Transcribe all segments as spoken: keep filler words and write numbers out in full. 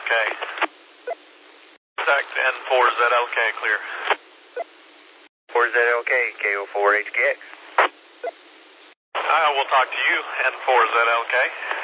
K. Contact N four Z L K, clear. four Z L K, K O four H K X. I will talk to you, N four Z L K.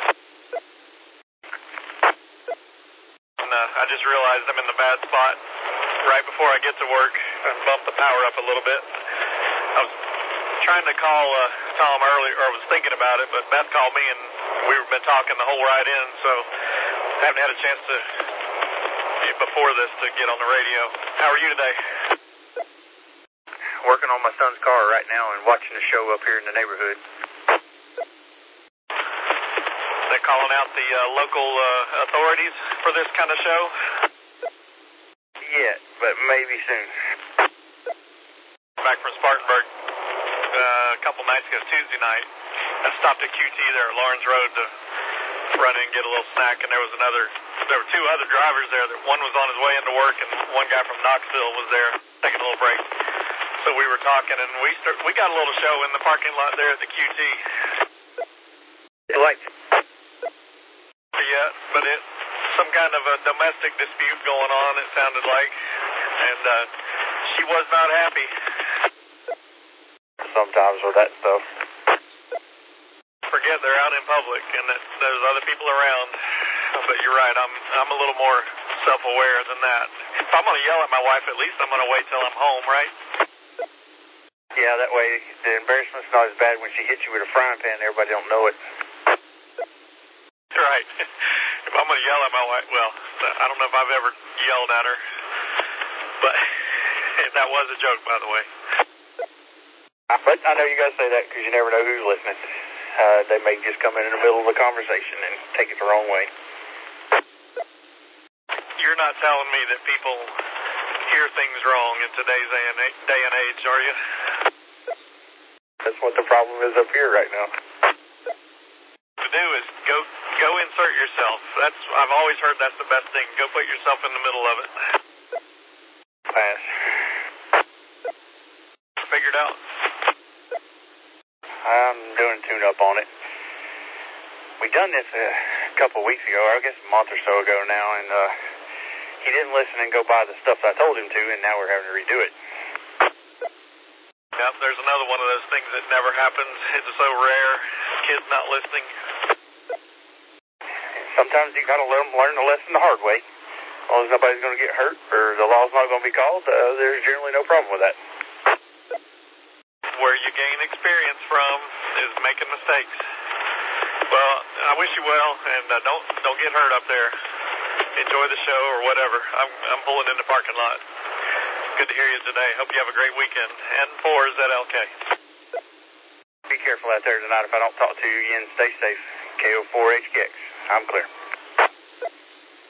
And, uh, I just realized I'm in the bad spot right before I get to work and bump the power up a little bit. I was trying to call uh, Tom earlier, or I was thinking about it, but Beth called me and we've been talking the whole ride in, so I haven't had a chance to, before this, to get on the radio. How are you today? Working on my son's car right now and watching the show up here in the neighborhood. They're calling out the uh, local uh, authorities for this kind of show? Yeah, but maybe soon. Back from Spartanburg uh, a couple nights ago, Tuesday night. I stopped at Q T there at Lawrence Road to run in and get a little snack, and there was another, there were two other drivers there. One was on his way into work, and one guy from Knoxville was there taking a little break. So we were talking, and we start, we got a little show in the parking lot there at the Q T. You liked it? Yeah, but it, some kind of a domestic dispute going on, it sounded like, and uh, she was not happy. Sometimes with that stuff. Forget they're out in public, and that there's other people around, but you're right, I'm, I'm a little more self-aware than that. If I'm going to yell at my wife, at least I'm going to wait till I'm home, right? Yeah, that way the embarrassment's not as bad when she hits you with a frying pan, everybody don't know it. Right. If I'm going to yell at my wife, well, I don't know if I've ever yelled at her, but that was a joke, by the way. But I know you got to say that because you never know who's listening. Uh, they may just come in in the middle of a conversation and take it the wrong way. You're not telling me that people hear things wrong in today's day and age, day and age, are you? That's what the problem is up here right now. To do is go go insert yourself. That's I've always heard that's the best thing. Go put yourself in the middle of it. Pass. Figured out. I'm doing tune-up on it. We done this a couple of weeks ago, I guess a month or so ago now, and uh, he didn't listen and go buy the stuff I told him to, and now we're having to redo it. Yep, there's another one of those things that never happens. It's so rare. Kids not listening. Sometimes you got to let them learn the lesson the hard way. As long as nobody's going to get hurt or the law's not going to be called, uh, there's generally no problem with that. Where you gain experience from is making mistakes. Well, I wish you well, and uh, don't don't get hurt up there. Enjoy the show or whatever. I'm I'm pulling in the parking lot. Good to hear you today. Hope you have a great weekend. N four Z L K. Be careful out there tonight if I don't talk to you again. Stay safe. K O four H K X. I'm clear.